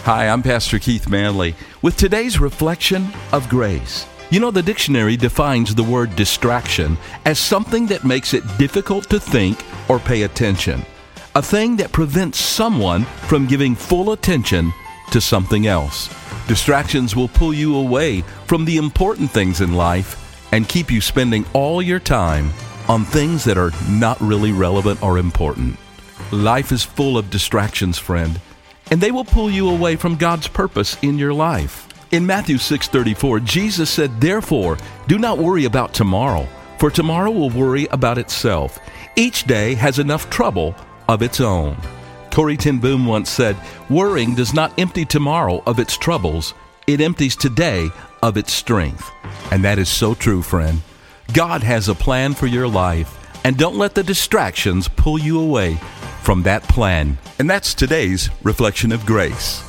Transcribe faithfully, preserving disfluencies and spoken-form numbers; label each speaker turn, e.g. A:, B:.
A: Hi, I'm Pastor Keith Manley with today's reflection of grace. You know, the dictionary defines the word distraction as something that makes it difficult to think or pay attention, a thing that prevents someone from giving full attention to something else. Distractions will pull you away from the important things in life and keep you spending all your time on things that are not really relevant or important. Life is full of distractions, friend, and they will pull you away from God's purpose in your life. In Matthew six thirty-four, Jesus said, "Therefore, do not worry about tomorrow, for tomorrow will worry about itself. Each day has enough trouble of its own." Corrie ten Boom once said, "Worrying does not empty tomorrow of its troubles. It empties today of its strength." And that is so true, friend. God has a plan for your life, and don't let the distractions pull you away from that plan. And that's today's Reflection of Grace.